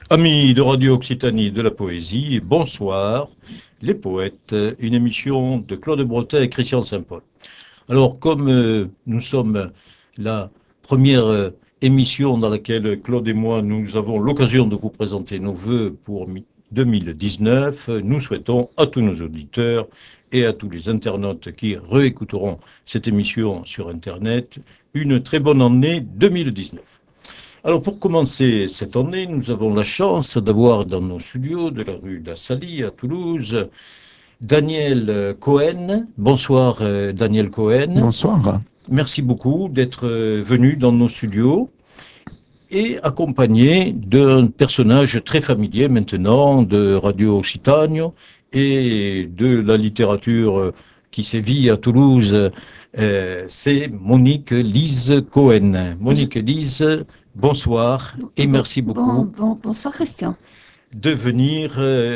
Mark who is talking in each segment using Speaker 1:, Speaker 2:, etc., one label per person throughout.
Speaker 1: Amis de Radio Occitanie de la Poésie, bonsoir, les poètes, une émission de Claude Breton et Christian Saint-Paul. Alors, comme nous sommes la première émission dans laquelle Claude et moi, nous avons l'occasion de vous présenter nos vœux pour 2019, nous souhaitons à tous nos auditeurs et à tous les internautes qui réécouteront cette émission sur Internet une très bonne année 2019. Alors pour commencer cette année, nous avons la chance d'avoir dans nos studios de la rue d'Assali à Toulouse Daniel Cohen. Bonsoir Daniel Cohen.
Speaker 2: Bonsoir.
Speaker 1: Merci beaucoup d'être venu dans nos studios et accompagné d'un personnage très familier maintenant de Radio Occitanie et de la littérature qui sévit à Toulouse. C'est Monique Lise Cohen. Monique Lise, bonsoir et merci beaucoup
Speaker 3: Bonsoir Christian.
Speaker 1: de venir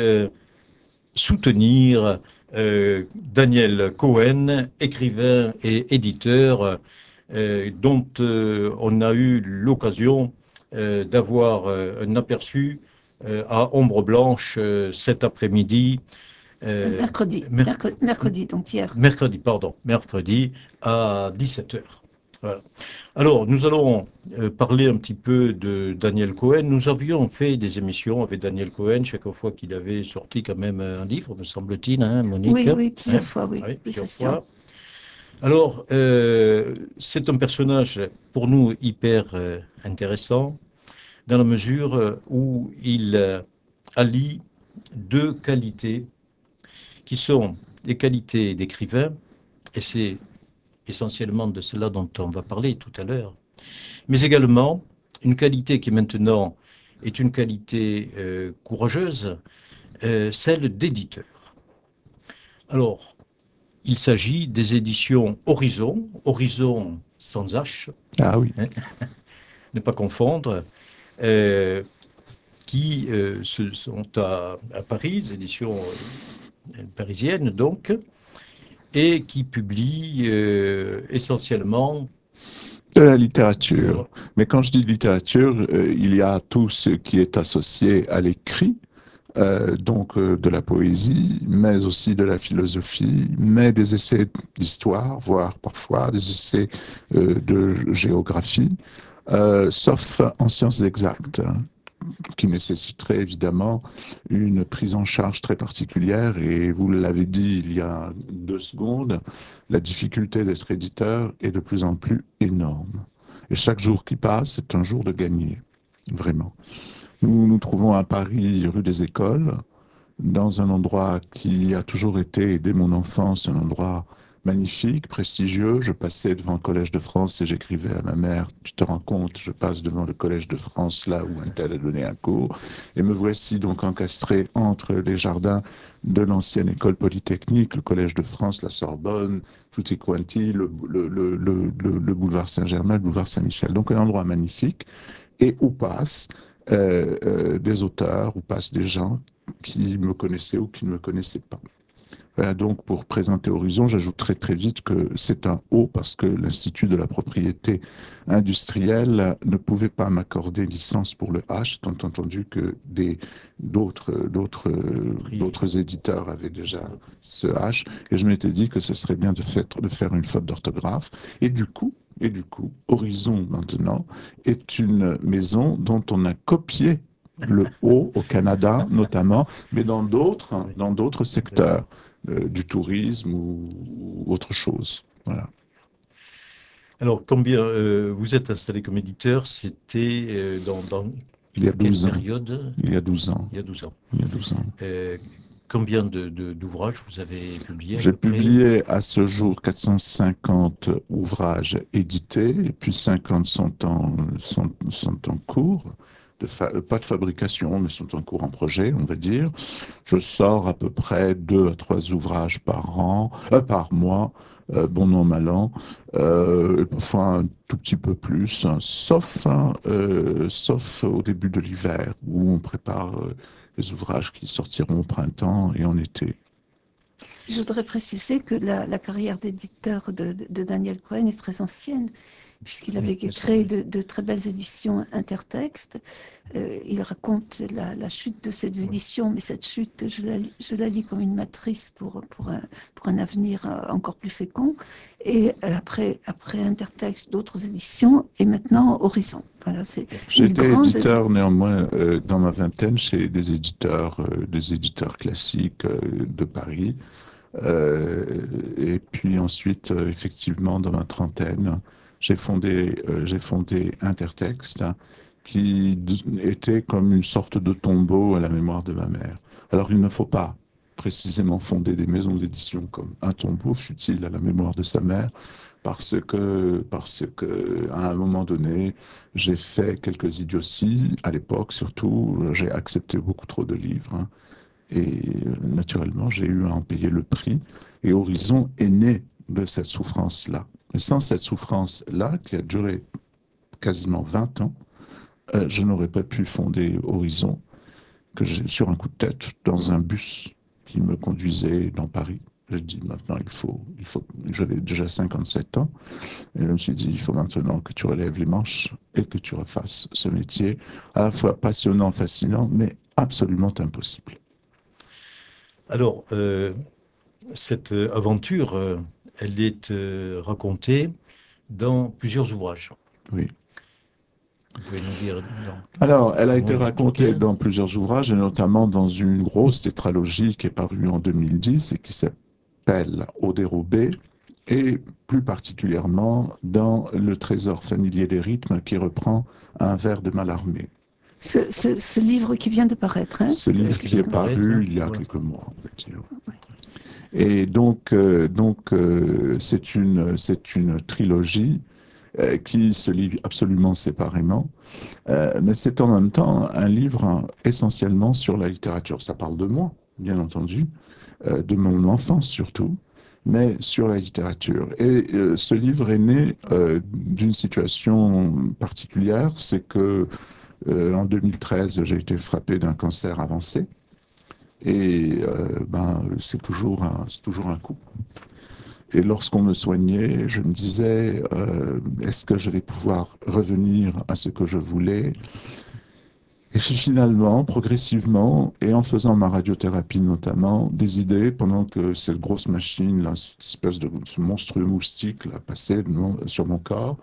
Speaker 1: soutenir Daniel Cohen, écrivain et éditeur, dont on a eu l'occasion d'avoir un aperçu à Ombre Blanche cet après-midi.
Speaker 3: Mercredi, donc hier.
Speaker 1: Mercredi à 17h. Voilà. Alors, nous allons parler un petit peu de Daniel Cohen. Nous avions fait des émissions avec Daniel Cohen chaque fois qu'il avait sorti quand même un livre, me semble-t-il, hein, Monique?
Speaker 3: Oui, plusieurs fois, oui.
Speaker 1: Plusieurs fois. Alors, c'est un personnage pour nous hyper intéressant dans la mesure où il allie deux qualités qui sont les qualités d'écrivain, et c'est essentiellement de cela dont on va parler tout à l'heure, mais également une qualité qui maintenant est une qualité courageuse, celle d'éditeur. Alors, il s'agit des éditions Horizon sans H,
Speaker 2: Ah oui.
Speaker 1: ne pas confondre, qui sont à Paris, des éditions parisiennes donc, et qui publient essentiellement
Speaker 2: De la littérature. Mais quand je dis littérature, il y a tout ce qui est associé à l'écrit, donc de la poésie, mais aussi de la philosophie, mais des essais d'histoire, voire parfois des essais de géographie, sauf en sciences exactes, hein, qui nécessiterait évidemment une prise en charge très particulière. Et vous l'avez dit il y a 2 secondes, la difficulté d'être éditeur est de plus en plus énorme. Et chaque jour qui passe, c'est un jour de gagner, vraiment. Nous nous trouvons à Paris, rue des Écoles, dans un endroit qui a toujours été, dès mon enfance, un endroit magnifique, prestigieux. Je passais devant le Collège de France et j'écrivais à ma mère, tu te rends compte, je passe devant le Collège de France, là où un tel a donné un cours. Et me voici donc encastré entre les jardins de l'ancienne école polytechnique, le Collège de France, la Sorbonne, Tutti Quanti, le boulevard Saint-Germain, le boulevard Saint-Michel. Donc un endroit magnifique et où passent des auteurs, où passent des gens qui me connaissaient ou qui ne me connaissaient pas. Voilà, donc pour présenter Horizon, j'ajouterai très vite que c'est un O parce que l'Institut de la propriété industrielle ne pouvait pas m'accorder licence pour le H, étant entendu que d'autres éditeurs avaient déjà ce H, et je m'étais dit que ce serait bien de faire une faute d'orthographe. Et du coup, Horizon maintenant est une maison dont on a copié le O au Canada notamment, mais dans d'autres secteurs du tourisme ou autre chose. Voilà.
Speaker 1: Alors, combien vous êtes installé comme éditeur, c'était dans
Speaker 2: Il y a
Speaker 1: quelle
Speaker 2: 12 ans.
Speaker 1: période?
Speaker 2: Il y a 12 ans.
Speaker 1: Il y a 12 ans.
Speaker 2: Il y a 12 ans.
Speaker 1: Combien d'ouvrages vous avez publiés à
Speaker 2: J'ai
Speaker 1: peu près?
Speaker 2: publié à ce jour 450 ouvrages édités, et puis 50 sont en cours. Pas de fabrication, mais sont en cours en projet, on va dire. Je sors à peu près 2 à 3 ouvrages par mois, bon an, mal an, et parfois un tout petit peu plus, hein, sauf au début de l'hiver, où on prépare les ouvrages qui sortiront au printemps et en été.
Speaker 3: Je voudrais préciser que la carrière d'éditeur de Daniel Cohen est très ancienne. puisqu'il avait créé de très belles éditions intertextes. Il raconte la chute de ces éditions, mais cette chute, je la lis comme une matrice pour un avenir encore plus fécond. Et après intertexte, d'autres éditions, et maintenant Horizon. Voilà, c'est
Speaker 2: J'ai
Speaker 3: une
Speaker 2: été
Speaker 3: grande...
Speaker 2: éditeur néanmoins dans ma vingtaine chez des éditeurs classiques de Paris. Et puis ensuite, effectivement, dans ma trentaine, j'ai fondé Intertexte, hein, était comme une sorte de tombeau à la mémoire de ma mère. Alors, il ne faut pas précisément fonder des maisons d'édition comme un tombeau, fut-il à la mémoire de sa mère, parce que, à un moment donné, j'ai fait quelques idioties. À l'époque, surtout, j'ai accepté beaucoup trop de livres, hein. Et naturellement, j'ai eu à en payer le prix. Et Horizon est né de cette souffrance-là. Et sans cette souffrance-là, qui a duré quasiment 20 ans, je n'aurais pas pu fonder Horizon, que j'ai sur un coup de tête, dans un bus qui me conduisait dans Paris. J'ai dit maintenant, j'avais déjà 57 ans, et je me suis dit, il faut maintenant que tu relèves les manches et que tu refasses ce métier, à la fois passionnant, fascinant, mais absolument impossible.
Speaker 1: Alors, cette aventure, elle est racontée dans plusieurs ouvrages.
Speaker 2: Oui.
Speaker 1: Vous pouvez nous dire
Speaker 2: Alors, elle a
Speaker 1: comment
Speaker 2: été racontée
Speaker 1: l'expliquer?
Speaker 2: dans plusieurs ouvrages, et notamment dans une grosse tétralogie qui est parue en 2010 et qui s'appelle Au dérobé, et plus particulièrement dans Le trésor familier des rythmes qui reprend Un vers de Mallarmé.
Speaker 3: Ce livre qui vient de paraître, hein,
Speaker 2: Ce livre
Speaker 1: Qui
Speaker 2: qui
Speaker 1: vient
Speaker 2: est
Speaker 1: de paraître, hein,
Speaker 2: paru il y a
Speaker 1: voilà.
Speaker 2: quelques mois, on va dire. Et c'est une trilogie qui se lit absolument séparément. Mais c'est en même temps un livre, hein, essentiellement sur la littérature. Ça parle de moi, bien entendu, de mon enfance surtout, mais sur la littérature. Et ce livre est né d'une situation particulière, c'est que en 2013, j'ai été frappé d'un cancer avancé, et c'est toujours un coup. Et lorsqu'on me soignait, je me disais, est-ce que je vais pouvoir revenir à ce que je voulais? Et puis finalement, progressivement, et en faisant ma radiothérapie notamment, des idées, pendant que cette grosse machine, là, cette espèce de ce monstrueux moustique là, passait sur mon corps,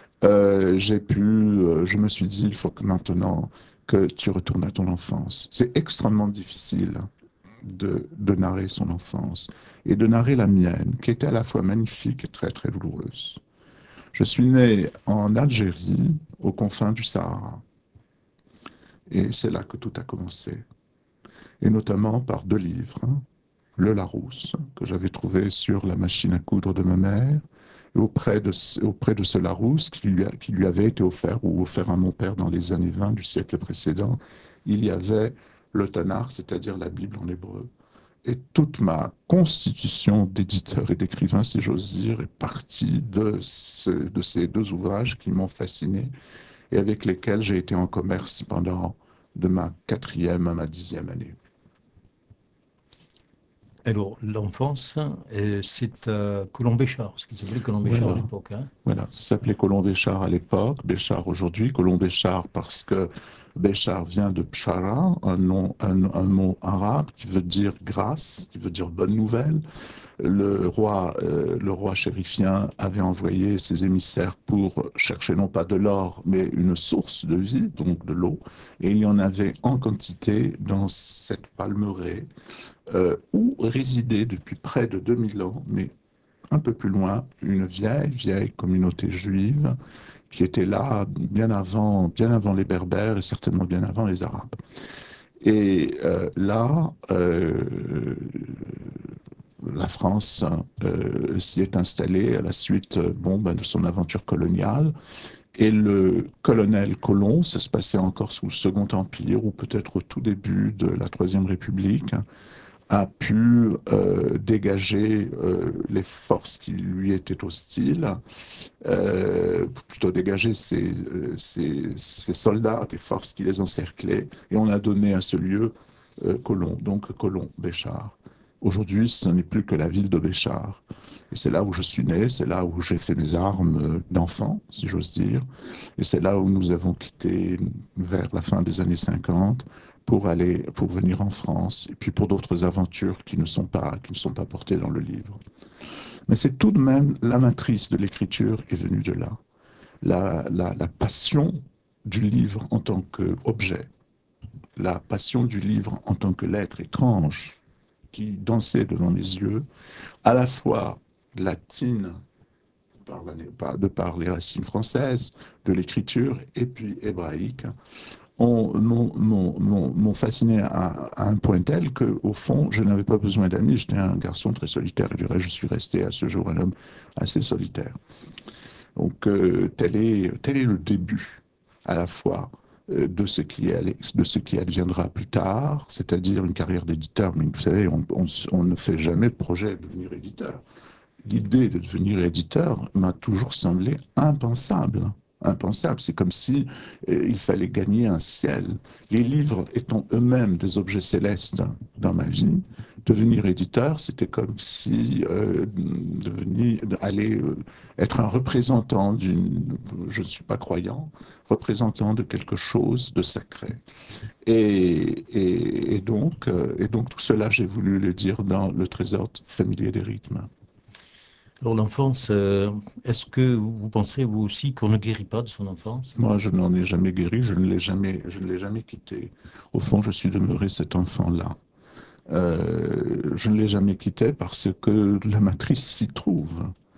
Speaker 2: je me suis dit, il faut que maintenant que tu retournes à ton enfance. C'est extrêmement difficile de narrer son enfance et de narrer la mienne, qui était à la fois magnifique et très très douloureuse. Je suis né en Algérie, aux confins du Sahara. Et c'est là que tout a commencé. Et notamment par deux livres, hein. Le Larousse, que j'avais trouvé sur la machine à coudre de ma mère, et auprès de ce Larousse qui lui avait été offert, ou offert à mon père dans les années 20 du siècle précédent, il y avait le Tanakh, c'est-à-dire la Bible en hébreu. Et toute ma constitution d'éditeur et d'écrivain, si j'ose dire, est partie de ces deux ouvrages qui m'ont fasciné et avec lesquels j'ai été en commerce pendant de ma quatrième à ma 10e année.
Speaker 1: Alors, l'enfance, c'est à Colomb-Béchard, ce qui s'appelait Colomb-Béchard à
Speaker 2: Voilà,
Speaker 1: l'époque, hein.
Speaker 2: voilà. Ça s'appelait Colomb Béchar à l'époque, Béchar aujourd'hui, Colomb Béchar parce que Béchar vient de Pshara, un mot arabe qui veut dire grâce, qui veut dire bonne nouvelle. Le roi chérifien avait envoyé ses émissaires pour chercher non pas de l'or, mais une source de vie, donc de l'eau, et il y en avait en quantité dans cette palmeraie où résidait depuis près de 2000 ans, mais un peu plus loin, une vieille communauté juive qui était là bien avant les Berbères et certainement bien avant les Arabes. Et là, la France s'y est installée à la suite de son aventure coloniale. Et le colonel Colomb, ça se passait encore sous le Second Empire ou peut-être au tout début de la Troisième République, a pu dégager les forces qui lui étaient hostiles, plutôt dégager ses soldats des forces qui les encerclaient, et on a donné à ce lieu Colomb, donc Colomb-Béchar. Aujourd'hui, ce n'est plus que la ville de Béchar. Et c'est là où je suis né, c'est là où j'ai fait mes armes d'enfant, si j'ose dire. Et c'est là où nous avons quitté vers la fin des années 50 pour venir en France, et puis pour d'autres aventures qui ne sont pas portées dans le livre. Mais c'est tout de même la matrice de l'écriture est venue de là. La passion du livre en tant qu'objet, la passion du livre en tant que lettre étrange qui dansait devant mes yeux, à la fois latine, de par les racines françaises, de l'écriture, et puis hébraïque, m'ont fasciné à un point tel qu'au fond, je n'avais pas besoin d'amis, j'étais un garçon très solitaire, et du reste, je suis resté à ce jour un homme assez solitaire. Donc, tel est le début, à la fois, de ce qui adviendra plus tard, c'est-à-dire une carrière d'éditeur. Mais vous savez, on ne fait jamais de projet de devenir éditeur. L'idée de devenir éditeur m'a toujours semblé impensable. Impensable. C'est comme si il fallait gagner un ciel. Les livres étant eux-mêmes des objets célestes dans ma vie, devenir éditeur, c'était comme si aller être un représentant je ne suis pas croyant, représentant de quelque chose de sacré. Et donc tout cela, j'ai voulu le dire dans Le Trésor familier des rythmes.
Speaker 1: Alors l'enfance, est-ce que vous pensez vous aussi qu'on ne guérit pas de son enfance?
Speaker 2: Moi, je n'en ai jamais guéri, je ne l'ai jamais quitté. Au fond, je suis demeuré cet enfant-là. Je ne l'ai jamais quitté parce que la matrice s'y trouve.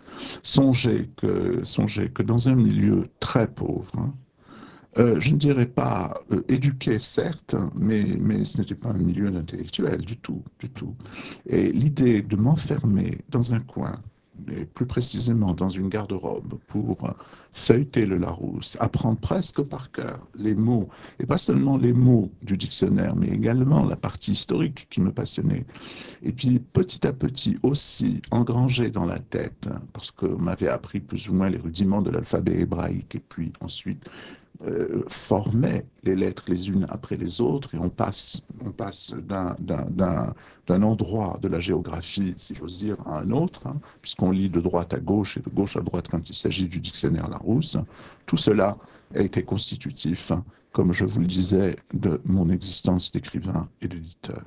Speaker 2: Songez que dans un milieu très pauvre, hein, je ne dirais pas éduqué, certes, mais ce n'était pas un milieu intellectuel du tout, du tout. Et l'idée de m'enfermer dans un coin, et plus précisément dans une garde-robe, pour feuilleter le Larousse, apprendre presque par cœur les mots, et pas seulement les mots du dictionnaire, mais également la partie historique qui me passionnait. Et puis petit à petit aussi engranger dans la tête, hein, parce qu'on m'avait appris plus ou moins les rudiments de l'alphabet hébraïque, et puis ensuite formait les lettres les unes après les autres, et on passe d'un endroit de la géographie, si j'ose dire, à un autre, hein, puisqu'on lit de droite à gauche et de gauche à droite quand il s'agit du dictionnaire Larousse. Tout cela a été constitutif, hein, comme je vous le disais, de mon existence d'écrivain et d'éditeur.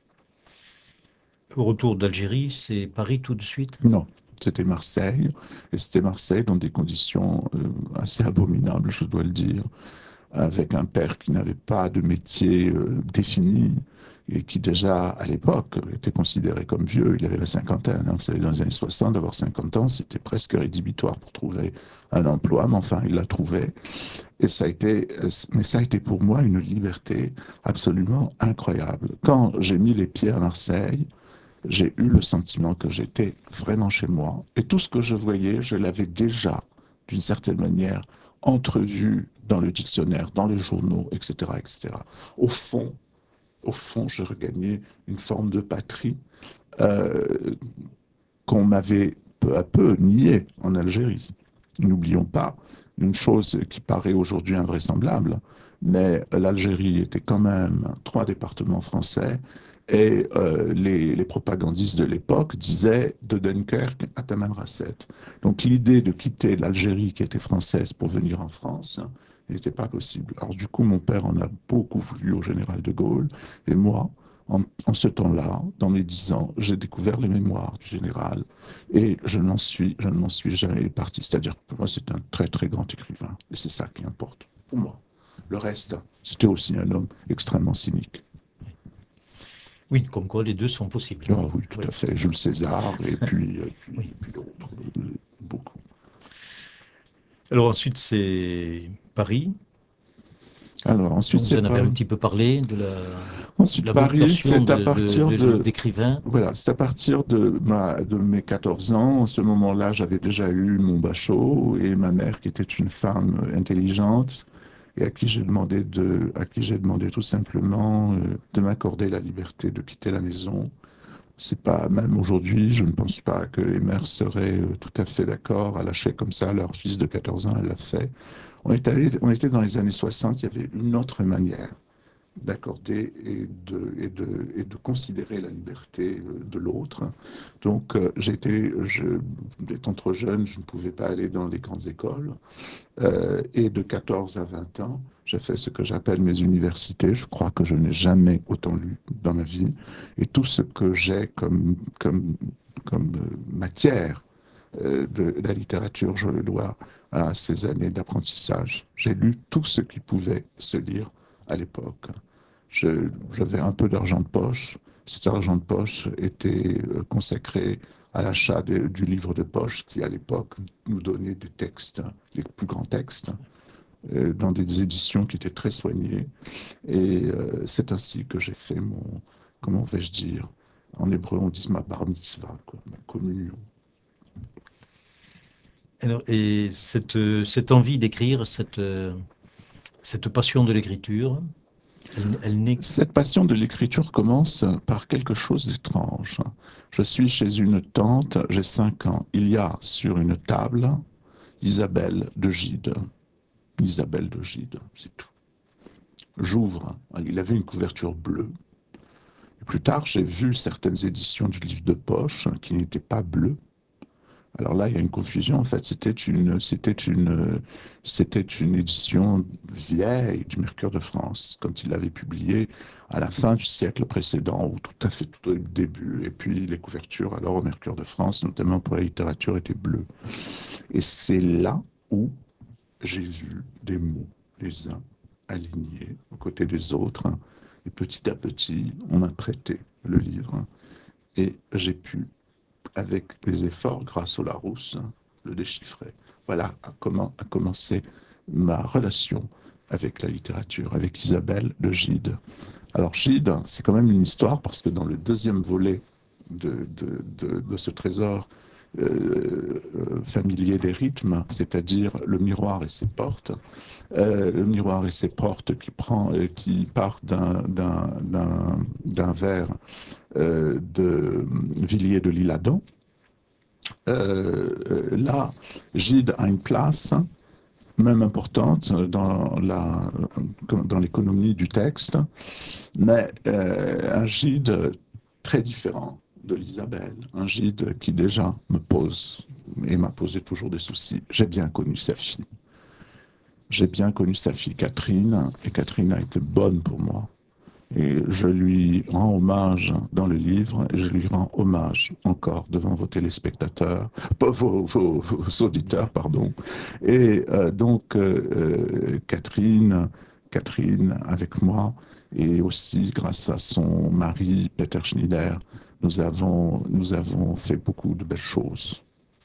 Speaker 1: Au retour d'Algérie, c'est Paris tout de suite?
Speaker 2: Non, c'était Marseille, et c'était Marseille dans des conditions assez abominables, je dois le dire, avec un père qui n'avait pas de métier défini et qui déjà à l'époque était considéré comme vieux. Il avait la cinquantaine, hein. Vous savez, dans les années 60, d'avoir 50 ans, c'était presque rédhibitoire pour trouver un emploi, mais enfin, il l'a trouvé. Et mais ça a été pour moi une liberté absolument incroyable. Quand j'ai mis les pieds à Marseille, j'ai eu le sentiment que j'étais vraiment chez moi. Et tout ce que je voyais, je l'avais déjà, d'une certaine manière, entrevu dans le dictionnaire, dans les journaux, etc., etc. Au fond, au fond, je regagnais une forme de patrie euh, qu'on m'avait peu à peu niée en Algérie. N'oublions pas une chose qui paraît aujourd'hui invraisemblable, mais l'Algérie était quand même 3 départements français et les propagandistes de l'époque disaient de Dunkerque à Tamanrasset. Donc l'idée de quitter l'Algérie qui était française pour venir en France n'était pas possible. Alors du coup, mon père en a beaucoup voulu au général de Gaulle et moi, en ce temps-là, dans mes 10 ans, j'ai découvert les mémoires du général et je ne m'en suis jamais parti. C'est-à-dire que pour moi, c'est un très très grand écrivain et c'est ça qui importe pour moi. Le reste, c'était aussi un homme extrêmement cynique.
Speaker 1: Oui, comme quoi les deux sont possibles.
Speaker 2: Ah oui, tout
Speaker 1: Oui,
Speaker 2: à fait. Jules César
Speaker 1: oui.
Speaker 2: et puis d'autres, beaucoup.
Speaker 1: Alors ensuite, c'est Paris.
Speaker 2: Alors ensuite,
Speaker 1: Donc vous
Speaker 2: c'est
Speaker 1: en avez un
Speaker 2: Paris.
Speaker 1: petit peu parlé de
Speaker 2: Ensuite,
Speaker 1: la
Speaker 2: Paris,
Speaker 1: vocation
Speaker 2: c'est à partir
Speaker 1: d'écrivain.
Speaker 2: voilà, c'est à partir de mes 14 ans. En ce moment-là, j'avais déjà eu mon bachot et ma mère, qui était une femme intelligente et à qui j'ai demandé tout simplement de m'accorder la liberté de quitter la maison. C'est pas, même aujourd'hui, je ne pense pas que les mères seraient tout à fait d'accord à lâcher comme ça leur fils de 14 ans, elle l'a fait. On était dans les années 60, il y avait une autre manière d'accorder et de considérer la liberté de l'autre. Donc, étant trop jeune, je ne pouvais pas aller dans les grandes écoles. Et de 14 à 20 ans, j'ai fait ce que j'appelle mes universités. Je crois que je n'ai jamais autant lu dans ma vie. Et tout ce que j'ai comme matière de la littérature, je le dois à ces années d'apprentissage. J'ai lu tout ce qui pouvait se lire à l'époque. J'avais un peu d'argent de poche. Cet argent de poche était consacré à l'achat du livre de poche qui, à l'époque, nous donnait des textes, les plus grands textes, dans des éditions qui étaient très soignées. Et c'est ainsi que j'ai fait comment vais-je dire, en hébreu on dit ma bar mitzvah, quoi, ma communion.
Speaker 1: Alors, et cette envie d'écrire, cette passion de l'écriture, elle naît.
Speaker 2: Cette passion de l'écriture commence par quelque chose d'étrange. Je suis chez une tante, j'ai 5 ans. Il y a sur une table Isabelle de Gide. Isabelle de Gide, c'est tout. J'ouvre, il avait une couverture bleue. Et plus tard, j'ai vu certaines éditions du livre de poche qui n'étaient pas bleues. Alors là, il y a une confusion. En fait, c'était une édition vieille du Mercure de France, quand il l'avait publié à la fin du siècle précédent, ou tout à fait tout au début. Et puis les couvertures, alors au Mercure de France, notamment pour la littérature, étaient bleues. Et c'est là où j'ai vu des mots, les uns alignés aux côtés des autres. Et petit à petit, on m'a prêté le livre. Et j'ai pu avec des efforts grâce au Larousse, le déchiffrer. Voilà comment a commencé ma relation avec la littérature, avec Isabelle de Gide. Alors Gide, c'est quand même une histoire parce que dans le deuxième volet de ce trésor familier des rythmes, c'est-à-dire le miroir et ses portes, le miroir et ses portes qui part d'un vers de Villiers de l'Isle-Adam. Là, Gide a une place même importante dans l'économie du texte, mais un Gide très différent de l'Isabelle, un Gide qui déjà me pose et m'a posé toujours des soucis. J'ai bien connu sa fille. J'ai bien connu sa fille Catherine, et Catherine a été bonne pour moi. Et je lui rends hommage dans le livre, et je lui rends hommage encore devant vos téléspectateurs, pas vos auditeurs, pardon. Et Catherine avec moi, et aussi grâce à son mari Peter Schneider, nous avons fait beaucoup de belles choses.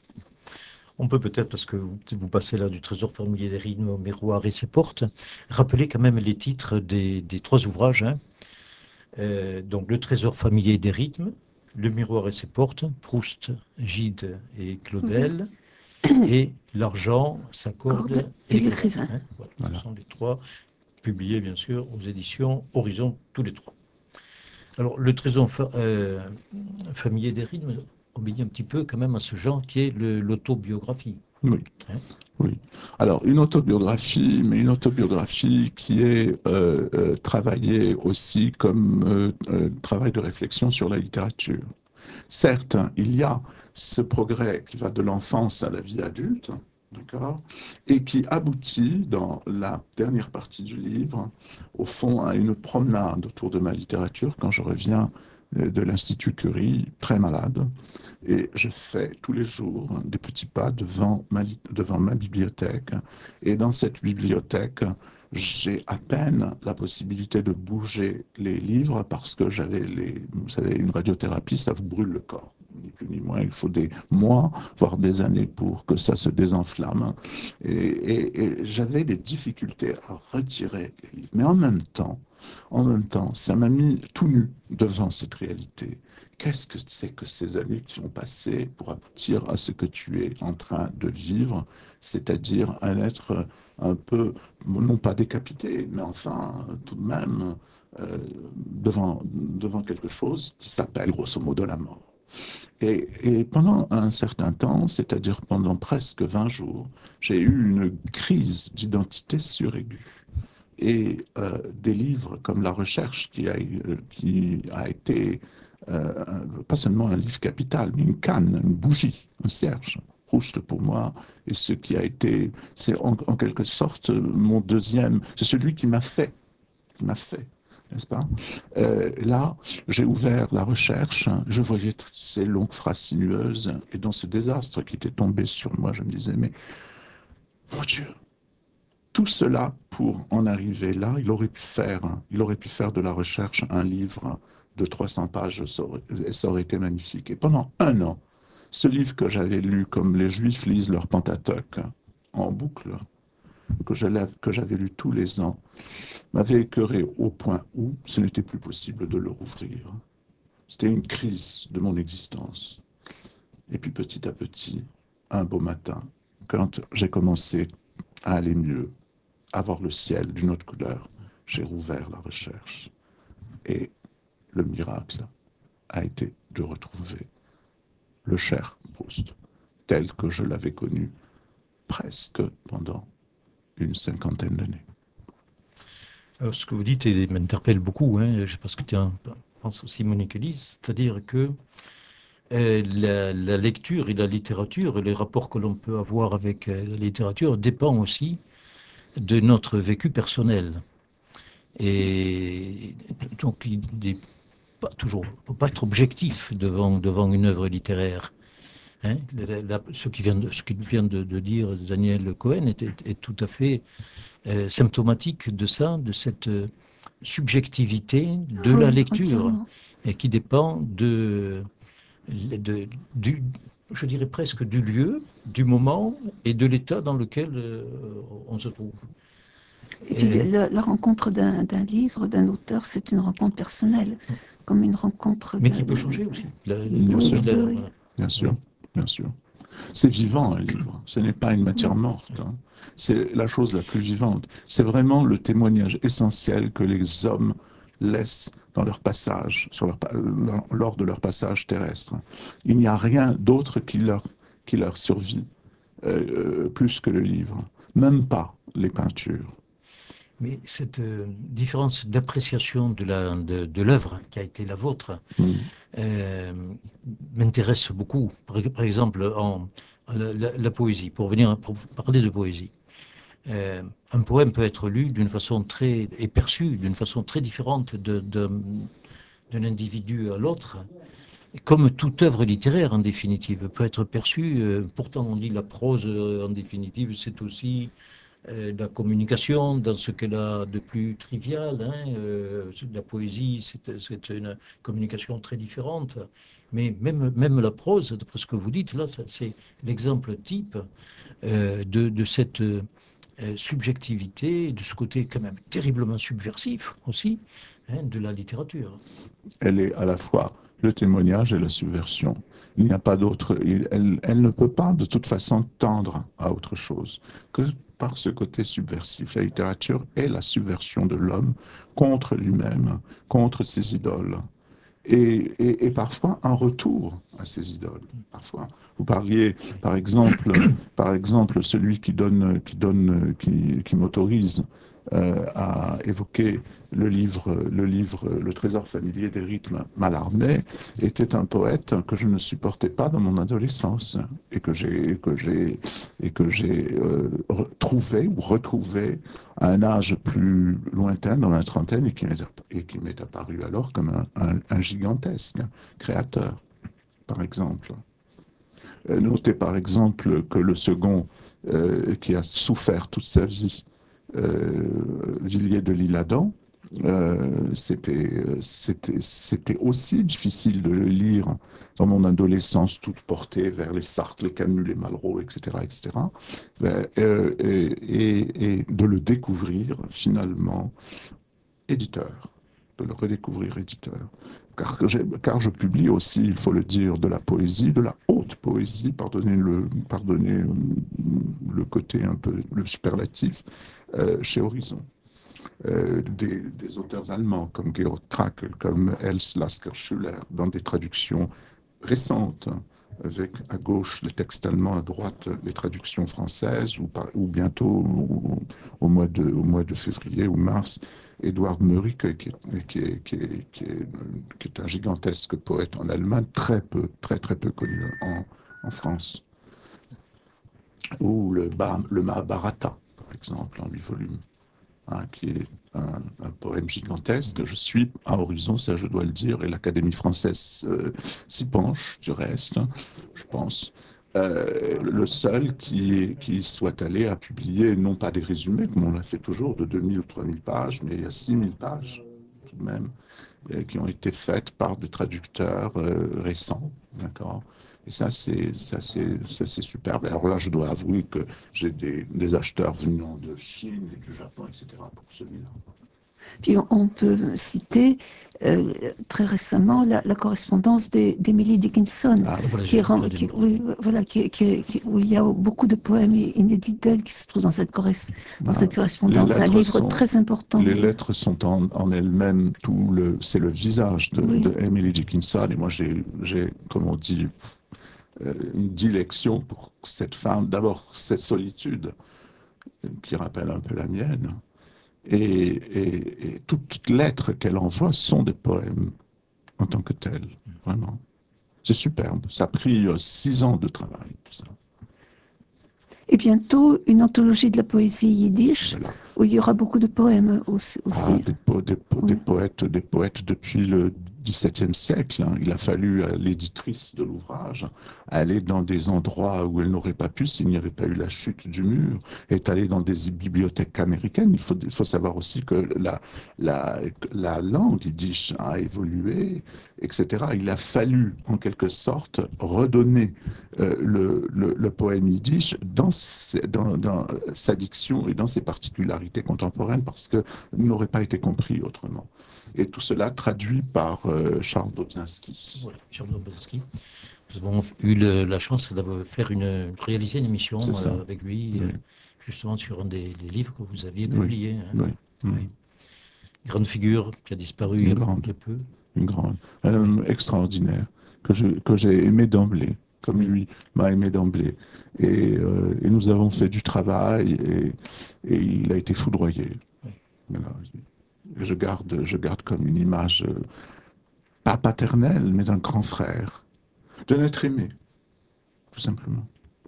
Speaker 1: On peut peut-être, parce que vous passez là du trésor familier des rythmes au miroir et ses portes, rappeler quand même les titres des trois ouvrages, hein. Donc, le trésor familier des rythmes, le miroir et ses portes, Proust, Gide et Claudel, et l'argent, sa corde et l'écrivain. Hein, voilà. Ce sont les trois, publiés bien sûr aux éditions Horizon, tous les trois. Alors, le trésor familier des rythmes obéit un petit peu quand même à ce genre qui est l'autobiographie.
Speaker 2: Oui. Hein? Oui. Alors, une autobiographie, mais une autobiographie qui est travaillée aussi comme travail de réflexion sur la littérature. Certes, il y a ce progrès qui va de l'enfance à la vie adulte, d'accord, et qui aboutit dans la dernière partie du livre, au fond, à une promenade autour de ma littérature quand je reviens de l'Institut Curie, très malade. Et je fais tous les jours des petits pas devant ma bibliothèque. Et dans cette bibliothèque, j'ai à peine la possibilité de bouger les livres parce que vous savez, une radiothérapie, ça vous brûle le corps. Ni plus ni moins, il faut des mois, voire des années pour que ça se désenflamme. Et j'avais des difficultés à retirer les livres. Mais en même temps, ça m'a mis tout nu devant cette réalité. Qu'est-ce que c'est que ces années qui ont passé pour aboutir à ce que tu es en train de vivre, c'est-à-dire un être un peu, non pas décapité, mais enfin tout de même devant quelque chose qui s'appelle grosso modo la mort. Et pendant un certain temps, c'est-à-dire pendant presque 20 jours, j'ai eu une crise d'identité suraiguë. des livres comme La Recherche, qui a été pas seulement un livre capital, mais une canne, une bougie, un cierge. Proust, pour moi, et ce qui a été, c'est en quelque sorte mon deuxième, c'est celui qui m'a fait, n'est-ce pas? Là, j'ai ouvert La Recherche, je voyais toutes ces longues phrases sinueuses, et dans ce désastre qui était tombé sur moi, je me disais, mais mon Dieu, tout cela pour en arriver là, il aurait pu faire de La Recherche un livre de 300 pages, ça aurait été magnifique. Et pendant un an, ce livre que j'avais lu comme les Juifs lisent leur Pentateuque en boucle, que j'avais lu tous les ans, m'avait écœuré au point où ce n'était plus possible de le rouvrir. C'était une crise de mon existence. Et puis petit à petit, un beau matin, quand j'ai commencé à aller mieux, à voir le ciel d'une autre couleur, j'ai rouvert La Recherche. Et le miracle a été de retrouver le cher Proust, tel que je l'avais connu presque pendant une cinquantaine d'années.
Speaker 1: Alors, ce que vous dites m'interpelle beaucoup, hein, parce que tu penses aussi Monique Elise, c'est-à-dire que la lecture et la littérature, et les rapports que l'on peut avoir avec la littérature, dépend aussi de notre vécu personnel. Et donc, il n'est pas toujours, faut pas être objectif devant une œuvre littéraire. Hein. Ce qui vient de dire Daniel Cohen est tout à fait symptomatique de ça, de cette subjectivité de la
Speaker 3: Oui,
Speaker 1: lecture,
Speaker 3: entièrement.
Speaker 1: et qui dépend du, je dirais presque du lieu, du moment et de l'état dans lequel on se trouve.
Speaker 3: Et puis la rencontre d'un livre, d'un auteur, c'est une rencontre personnelle, comme une rencontre
Speaker 1: Mais qui peut changer aussi.
Speaker 2: Bien sûr,
Speaker 3: oui.
Speaker 2: bien sûr, bien sûr. C'est vivant, un livre. Ce n'est pas une matière morte, hein. C'est la chose la plus vivante. C'est vraiment le témoignage essentiel que les hommes laissent dans leur passage, lors de leur passage terrestre. Il n'y a rien d'autre qui leur survit plus que le livre. Même pas les peintures.
Speaker 1: Mais cette différence d'appréciation de l'œuvre qui a été la vôtre
Speaker 2: Mm.
Speaker 1: euh, m'intéresse beaucoup. Par exemple, la poésie, pour parler de poésie. Un poème peut être lu d'une façon et perçu d'une façon très différente d'un individu à l'autre, comme toute œuvre littéraire en définitive peut être perçue. Pourtant, on dit la prose en définitive, c'est aussi la communication dans ce qu'elle a de plus trivial. Hein, la poésie, c'est une communication très différente. Mais même la prose, d'après ce que vous dites, là, c'est l'exemple type de cette subjectivité, de ce côté quand même terriblement subversif aussi, hein, de la littérature.
Speaker 2: Elle est à la fois le témoignage et la subversion. Il n'y a pas d'autre. Elle ne peut pas, de toute façon, tendre à autre chose que par ce côté subversif. La littérature est la subversion de l'homme contre lui-même, contre ses idoles. Et parfois un retour à ses idoles. Parfois, vous parliez, par exemple, celui qui m'autorise à évoquer Le Trésor familier des rythmes Mallarmé, était un poète que je ne supportais pas dans mon adolescence et que j'ai trouvé ou retrouvé à un âge plus lointain, dans la trentaine, et qui m'est apparu alors comme un gigantesque créateur, par exemple. Notez par exemple que le second, qui a souffert toute sa vie, Villiers de l'Isle-Adam, c'était aussi difficile de le lire dans mon adolescence, toute portée vers les Sartre, les Camus, les Malraux, etc., etc., et de le découvrir finalement éditeur, de le redécouvrir éditeur. Car je publie aussi, il faut le dire, de la poésie, de la haute poésie, pardonnez le côté un peu, le superlatif, chez Horizon. Des auteurs allemands comme Georg Trakl, comme Els Lasker Schuller, dans des traductions récentes, avec à gauche les textes allemands, à droite les traductions françaises, ou bientôt au mois de février ou mars, Édouard Meury, qui est un gigantesque poète en Allemagne, très peu connu en France. Ou le Mahabharata, par exemple, en 8 volumes, hein, qui est un poème gigantesque. Je suis à Horizon, ça je dois le dire, et l'Académie française s'y penche, du reste, hein, je pense. Le seul qui soit allé à publier, non pas des résumés, comme on l'a fait toujours, de 2000 ou 3000 pages, mais il y a 6000 pages, tout de même, qui ont été faites par des traducteurs récents, d'accord? Et ça, c'est superbe. Alors là, je dois avouer que j'ai des acheteurs venant de Chine et du Japon, etc., pour celui-là.
Speaker 3: Puis on peut citer très récemment la correspondance d'Emily Dickinson,
Speaker 1: Ah, voilà,
Speaker 3: qui est,
Speaker 1: oui,
Speaker 3: voilà, où il y a beaucoup de poèmes inédits d'elle qui se trouvent dans cette correspondance. C'est un livre très important.
Speaker 2: Les lettres sont en elles-mêmes, c'est le visage de Emily Dickinson. Et moi, j'ai, comme on dit, une dilection pour cette femme. D'abord, cette solitude qui rappelle un peu la mienne. Et toutes lettres qu'elle envoie sont des poèmes en tant que tels, vraiment. C'est superbe. Ça a pris 6 ans de travail, tout ça.
Speaker 3: Et bientôt, une anthologie de la poésie yiddish,
Speaker 2: Voilà.
Speaker 3: où il y aura beaucoup de poèmes aussi.
Speaker 2: Ah, des poètes depuis le XVIIe siècle, hein. Il a fallu à l'éditrice de l'ouvrage aller dans des endroits où elle n'aurait pas pu s'il n'y avait pas eu la chute du mur, est allée dans des bibliothèques américaines. Il faut savoir aussi que la langue yiddish a évolué, etc. Il a fallu, en quelque sorte, redonner le poème yiddish dans sa diction et dans ses particularités contemporaines parce qu'il n'aurait pas été compris autrement. Et tout cela traduit par Charles Dobzhansky.
Speaker 1: Voilà, Charles Dobzhansky. Nous avons eu la chance de réaliser une émission avec lui, oui. Justement sur un des livres que vous aviez publiés.
Speaker 2: Oui,
Speaker 1: hein. Oui. Grande figure qui a disparu il y a peu.
Speaker 2: Une grande, extraordinaire, que j'ai aimé d'emblée, comme lui m'a aimé d'emblée. Et nous avons fait du travail et il a été foudroyé.
Speaker 1: Oui.
Speaker 2: Voilà. Je garde comme une image, pas paternelle, mais d'un grand frère, d'un être aimé, tout simplement.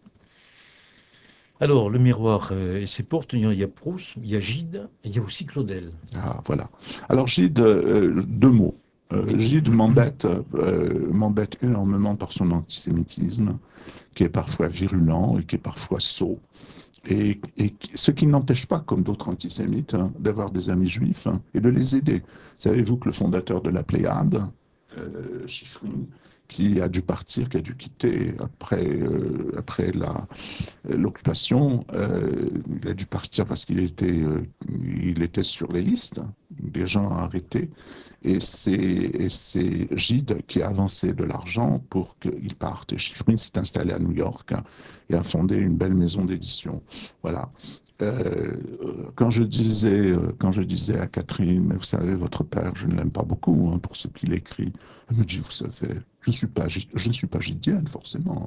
Speaker 1: Alors, le miroir et ses portes, il y a Proust, il y a Gide, et il y a aussi Claudel.
Speaker 2: Ah, voilà. Alors Gide, 2 mots. Gide m'embête énormément par son antisémitisme, qui est parfois virulent et qui est parfois sot. Et ce qui n'empêche pas, comme d'autres antisémites, hein, d'avoir des amis juifs, hein, et de les aider. Savez-vous que le fondateur de la Pléiade, Schifrin, qui a dû partir, qui a dû quitter après l'occupation, il a dû partir parce qu'il était sur les listes des gens arrêtés. Et c'est Gide qui a avancé de l'argent pour qu'il parte. Et Schifrin s'est installé à New York, hein, et a fondé une belle maison d'édition. Voilà. Quand je disais à Catherine, mais vous savez, votre père, je ne l'aime pas beaucoup, hein, pour ce qu'il écrit, elle me dit, vous savez, je ne suis pas gidienne, forcément.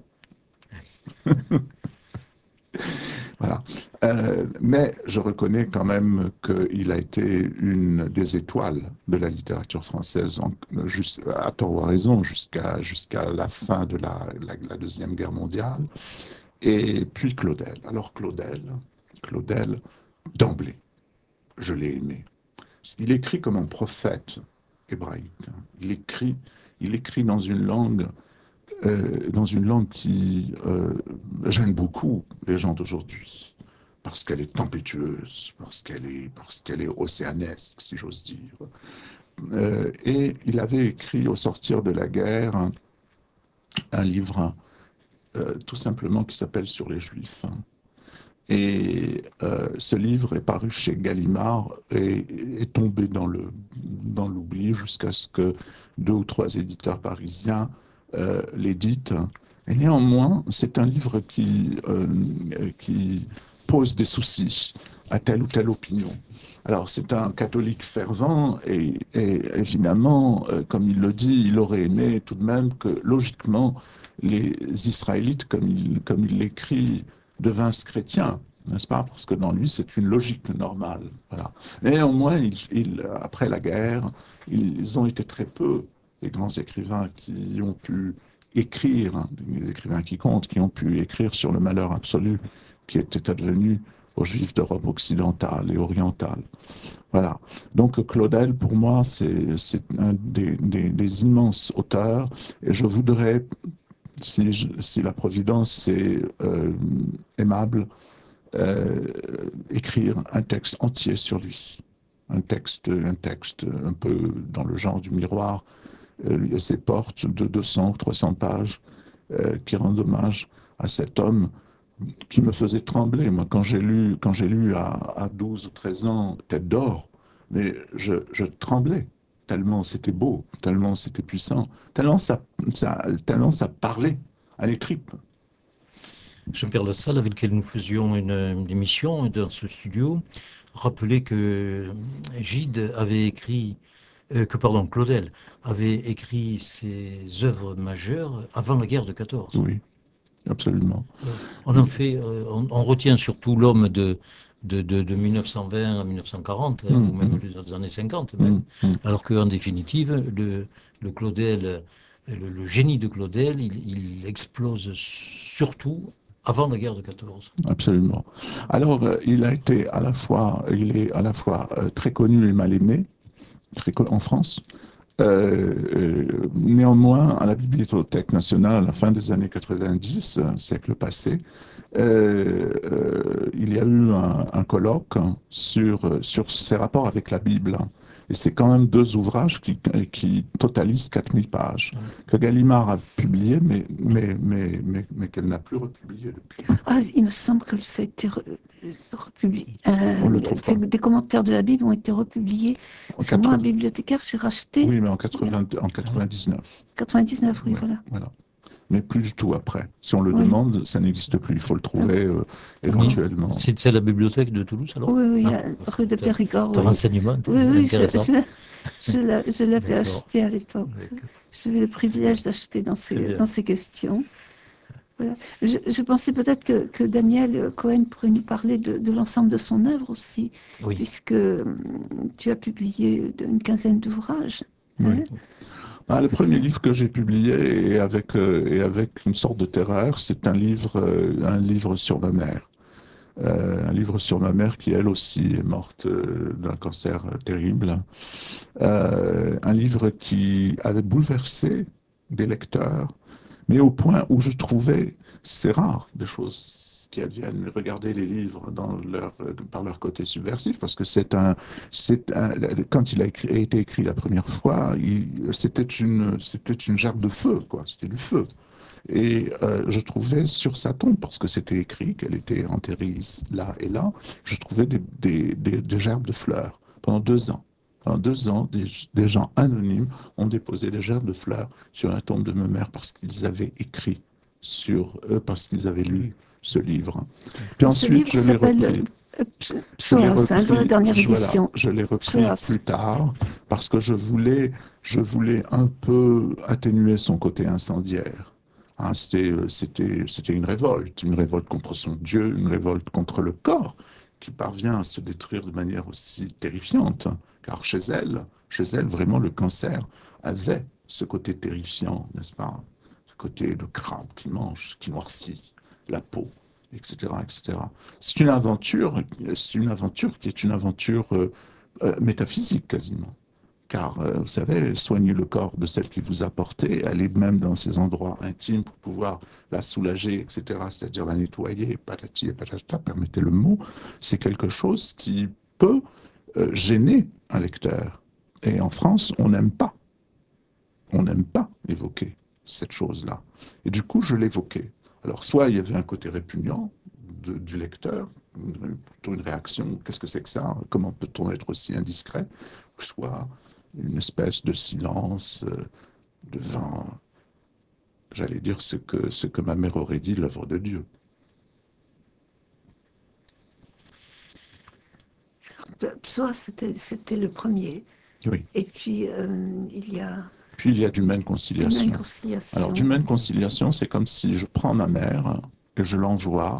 Speaker 2: Voilà. Mais je reconnais quand même qu'il a été une des étoiles de la littérature française, à tort ou à raison, jusqu'à la fin de la Deuxième Guerre mondiale. Et puis Claudel. Alors Claudel, d'emblée, je l'ai aimé. Il écrit comme un prophète hébraïque. Il écrit dans une langue qui gêne beaucoup les gens d'aujourd'hui, parce qu'elle est tempétueuse, parce qu'elle est océanesque, si j'ose dire. Et il avait écrit au sortir de la guerre un livre tout simplement qui s'appelle Sur les Juifs. Et ce livre est paru chez Gallimard et est tombé dans l'oubli jusqu'à ce que 2 ou 3 éditeurs parisiens l'éditent. Et néanmoins, c'est un livre qui pose des soucis à telle ou telle opinion. Alors, c'est un catholique fervent et évidemment, comme il le dit, il aurait aimé tout de même que, logiquement, les Israélites, comme il l'écrit, devinssent chrétiens, n'est-ce pas? Parce que dans lui, c'est une logique normale. Voilà. Néanmoins, après la guerre, ils ont été très peu, les grands écrivains qui ont pu écrire, hein, des écrivains qui comptent, qui ont pu écrire sur le malheur absolu qui était advenu aux Juifs d'Europe occidentale et orientale. Voilà. Donc Claudel, pour moi, c'est un des immenses auteurs, et je voudrais, si la Providence est aimable, euh, écrire un texte entier sur lui. Un texte un peu dans le genre du miroir, ces portes de 200 ou 300 pages qui rendent hommage à cet homme qui me faisait trembler. Moi, quand j'ai lu à 12 ou 13 ans Tête d'or, mais je tremblais, tellement c'était beau, tellement c'était puissant, tellement ça parlait à les tripes.
Speaker 1: Jean-Pierre Lassalle, avec lequel nous faisions une émission dans ce studio, rappelait que Gide avait écrit, Claudel avait écrit ses œuvres majeures avant la guerre de 14.
Speaker 2: Oui, absolument.
Speaker 1: On en fait, on retient surtout l'homme de 1920 à 1940, hein, ou même des années 50 même, alors qu'en définitive, le Claudel, le génie de Claudel, il explose surtout avant la guerre de 14.
Speaker 2: Absolument. Alors, il est à la fois très connu et mal aimé en France. Néanmoins, à la Bibliothèque nationale, à la fin des années 90, siècle passé, il y a eu un colloque sur ses rapports avec la Bible. Et c'est quand même deux ouvrages qui totalisent 4000 pages, que Gallimard a publié, mais qu'elle n'a plus republié depuis.
Speaker 3: Ah, il me semble que ça a été republié.
Speaker 2: On ne le trouve pas.
Speaker 3: Des commentaires de la Bible ont été republiés.
Speaker 2: En
Speaker 3: Parce que moi, un
Speaker 2: 80...
Speaker 3: bibliothécaire, j'ai racheté
Speaker 2: Oui, mais en 99.
Speaker 3: 99, oui,
Speaker 2: Ouais,
Speaker 3: voilà.
Speaker 2: voilà. Mais plus du tout après. Si on le
Speaker 3: Oui.
Speaker 2: demande, ça n'existe plus. Il faut le
Speaker 3: Ah,
Speaker 2: trouver éventuellement.
Speaker 1: C'est à la bibliothèque de Toulouse alors?
Speaker 3: oui, oui,
Speaker 1: Ah,
Speaker 3: rue de Périgord,
Speaker 1: ton
Speaker 3: oui.
Speaker 1: renseignement
Speaker 3: Oui, oui,
Speaker 1: intéressant.
Speaker 3: je l'avais
Speaker 1: D'accord.
Speaker 3: acheté à l'époque.
Speaker 1: D'accord.
Speaker 3: J'ai eu le privilège d'acheter
Speaker 1: Très bien.
Speaker 3: dans ces questions. Voilà. Je pensais peut-être que Daniel Cohen pourrait nous parler de l'ensemble de son œuvre aussi,
Speaker 1: Oui.
Speaker 3: puisque tu as publié une quinzaine d'ouvrages.
Speaker 2: Oui.
Speaker 3: Hein.
Speaker 2: Ah, le premier livre que j'ai publié, et avec une sorte de terreur, c'est un livre sur ma mère. Un livre sur ma mère qui, elle aussi, est morte d'un cancer terrible. Un livre qui avait bouleversé des lecteurs, mais au point où je trouvais, c'est rare, des choses qui adviennent, regarder les livres par leur côté subversif, parce que quand il a été écrit la première fois, c'était une gerbe de feu, quoi, c'était du feu. Et je trouvais sur sa tombe, parce que c'était écrit qu'elle était enterrée là et là, je trouvais des gerbes de fleurs pendant 2 ans. Pendant 2 ans, des gens anonymes ont déposé des gerbes de fleurs sur la tombe de ma mère parce qu'ils avaient écrit sur eux, parce qu'ils avaient lu ce livre. Puis
Speaker 3: Alors, ce
Speaker 2: ensuite,
Speaker 3: livre
Speaker 2: je l'ai
Speaker 3: s'appelle
Speaker 2: repris. Je l'ai
Speaker 3: Psoas, hein, dans la
Speaker 2: repris,
Speaker 3: dernière
Speaker 2: voilà,
Speaker 3: édition.
Speaker 2: je l'ai repris
Speaker 3: Psoas.
Speaker 2: plus tard parce que je voulais un peu atténuer son côté incendiaire. Hein, c'était une révolte contre son Dieu, une révolte contre le corps qui parvient à se détruire de manière aussi terrifiante. Car chez elle, vraiment, le cancer avait ce côté terrifiant, n'est-ce pas? Ce côté de crabe qui mange, qui noircit la peau, etc., etc. C'est une aventure qui est une aventure métaphysique quasiment. Car, vous savez, soigner le corps de celle qui vous a porté, aller même dans ses endroits intimes pour pouvoir la soulager, etc., c'est-à-dire la nettoyer, patati et patata, permettez le mot, c'est quelque chose qui peut gêner un lecteur. Et en France, on n'aime pas évoquer cette chose-là. Et du coup, je l'évoquais. Alors, soit il y avait un côté répugnant du lecteur, plutôt une réaction, qu'est-ce que c'est que ça? Comment peut-on être aussi indiscret? Soit une espèce de silence devant, j'allais dire, ce que ma mère aurait dit, l'œuvre de Dieu.
Speaker 3: Psoas, c'était le premier.
Speaker 2: Oui.
Speaker 3: Et puis, il y a
Speaker 2: Puis il y a d'humaine
Speaker 3: D'humaine
Speaker 2: conciliation. Alors,
Speaker 3: conciliation.
Speaker 2: d'humaine conciliation, c'est comme si je prends ma mère et je l'envoie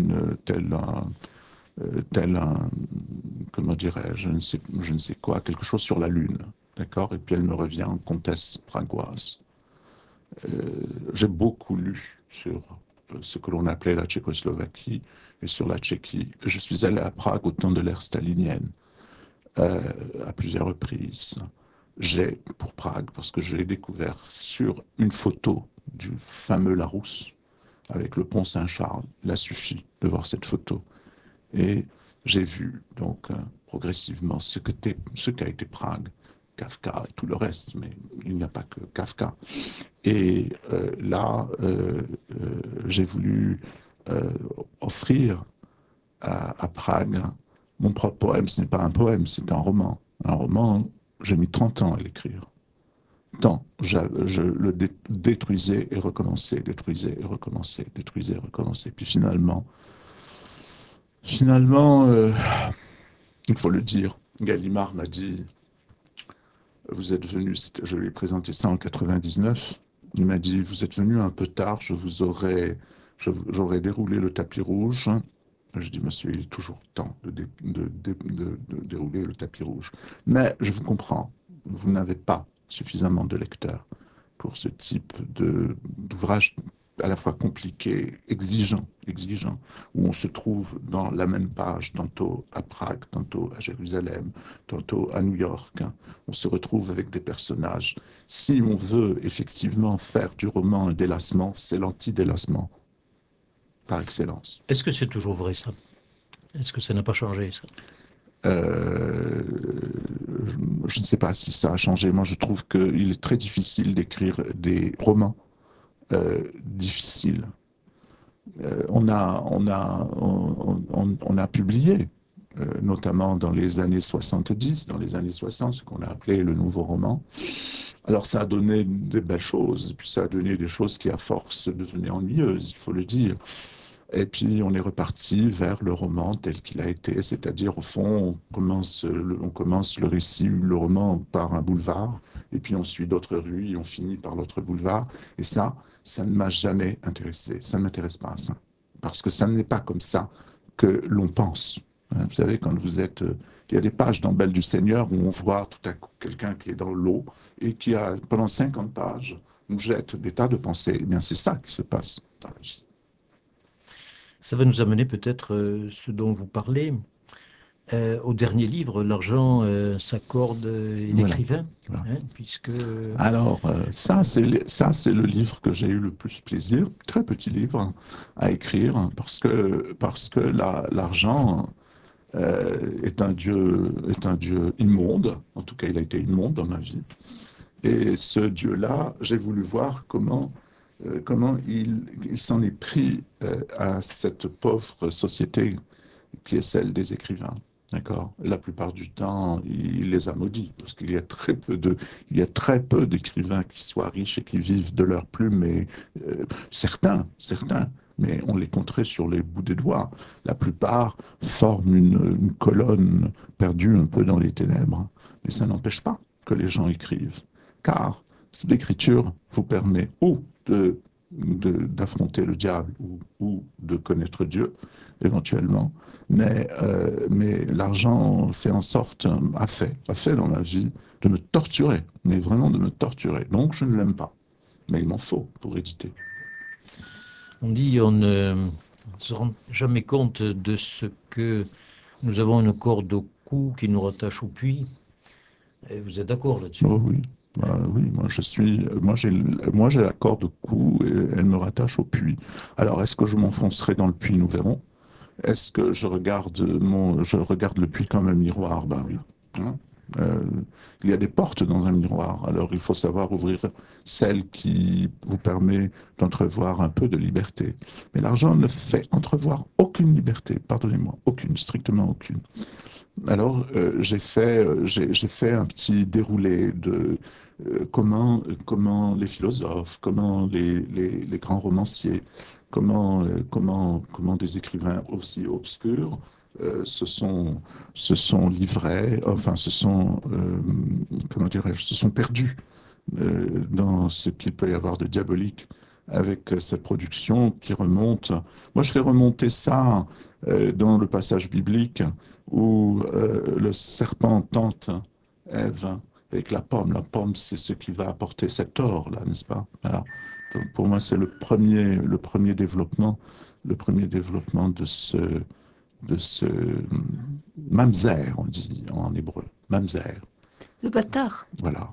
Speaker 2: tel un, comment dirais-je, je ne sais quoi, quelque chose sur la Lune. D'accord? Et puis elle me revient en comtesse pragoise. J'ai beaucoup lu sur ce que l'on appelait la Tchécoslovaquie et sur la Tchéquie. Je suis allé à Prague au temps de l'ère stalinienne, à plusieurs reprises. J'ai pour Prague, parce que je l'ai découvert sur une photo du fameux Larousse, avec le pont Saint-Charles. Il a suffi de voir cette photo. Et j'ai vu donc progressivement ce qu'a été Prague, Kafka et tout le reste, mais il n'y a pas que Kafka. Et là, j'ai voulu euh, offrir à Prague mon propre poème. Ce n'est pas un poème, c'est un roman. Un roman, j'ai mis 30 ans à l'écrire. Tant je le détruisais et recommençais, détruisais et recommençais, détruisais et recommençais. Puis finalement, il faut le dire, Gallimard m'a dit, vous êtes venu, je lui ai présenté ça en 99, il m'a dit, vous êtes venu un peu tard, j'aurais déroulé le tapis rouge. Je dis, monsieur, il est toujours temps de dérouler le tapis rouge. Mais je vous comprends, vous n'avez pas suffisamment de lecteurs pour ce type d'ouvrage à la fois compliqué, exigeant, où on se trouve dans la même page, tantôt à Prague, tantôt à Jérusalem, tantôt à New York. On se retrouve avec des personnages. Si on veut effectivement faire du roman un délassement, c'est l'anti-délassement par excellence.
Speaker 1: Est-ce que c'est toujours vrai ça? Est-ce que ça n'a pas changé ça?
Speaker 2: Euh, je ne sais pas si ça a changé. Moi, je trouve qu'il est très difficile d'écrire des romans difficiles. On a publié, notamment dans les années 70, dans les années 60, ce qu'on a appelé le nouveau roman. Alors ça a donné des belles choses, puis ça a donné des choses qui, à force, devenaient ennuyeuses, il faut le dire. Et puis on est reparti vers le roman tel qu'il a été, c'est-à-dire au fond, on commence le récit, le roman par un boulevard, et puis on suit d'autres rues, et on finit par l'autre boulevard. Et ça ne m'a jamais intéressé, ça ne m'intéresse pas ça, parce que ça n'est pas comme ça que l'on pense. Vous savez, il y a des pages dans Belle du Seigneur où on voit tout à coup quelqu'un qui est dans l'eau et qui a, pendant 50 pages, nous jette des tas de pensées. Eh bien, c'est ça qui se passe dans la vie.
Speaker 1: Ça va nous amener peut-être ce dont vous parlez. Au dernier livre, l'argent s'accorde et
Speaker 2: Voilà.
Speaker 1: l'écrivain,
Speaker 2: Voilà.
Speaker 1: hein, puisque
Speaker 2: Alors, ça, c'est le livre que j'ai eu le plus plaisir, très petit livre à écrire, parce que l'argent est un dieu immonde. En tout cas, il a été immonde dans ma vie. Et ce dieu-là, j'ai voulu voir comment il s'en est pris à cette pauvre société qui est celle des écrivains. D'accord? La plupart du temps, il les a maudits, parce il y a très peu d'écrivains qui soient riches et qui vivent de leur plume, mais certains, mais on les compterait sur les bouts des doigts. La plupart forment une colonne perdue un peu dans les ténèbres, mais ça n'empêche pas que les gens écrivent, car l'écriture vous permet d'affronter le diable ou de connaître Dieu, éventuellement, mais l'argent fait en sorte, a fait dans ma vie de me torturer, mais vraiment de me torturer. Donc je ne l'aime pas, mais il m'en faut pour éditer.
Speaker 1: on dit on ne se rend jamais compte de ce que nous avons une corde au cou qui nous rattache au puits. Et vous êtes d'accord là-dessus?
Speaker 2: Oh oui, oui, moi j'ai la corde au cou et elle me rattache au puits. Alors est-ce que je m'enfoncerai dans le puits? Nous verrons. Est-ce que je regarde le puits comme un miroir? Ben oui. Hein. Euh, il y a des portes dans un miroir, alors il faut savoir ouvrir celle qui vous permet d'entrevoir un peu de liberté. Mais l'argent ne fait entrevoir aucune liberté, pardonnez-moi, aucune, strictement aucune. Alors j'ai fait un petit déroulé de comment les philosophes, comment les grands romanciers, comment des écrivains aussi obscurs euh, se sont, se sont livrés, enfin comment dirais-je, se sont perdus dans ce qu'il peut y avoir de diabolique avec cette production qui remonte. Moi, je fais remonter ça dans le passage biblique où le serpent tente Ève avec la pomme. La pomme, c'est ce qui va apporter cet or-là, n'est-ce pas? Voilà. Donc, pour moi, c'est le premier développement de ce mamzer, on dit en hébreu. Mamzer.
Speaker 3: Le bâtard.
Speaker 2: Voilà.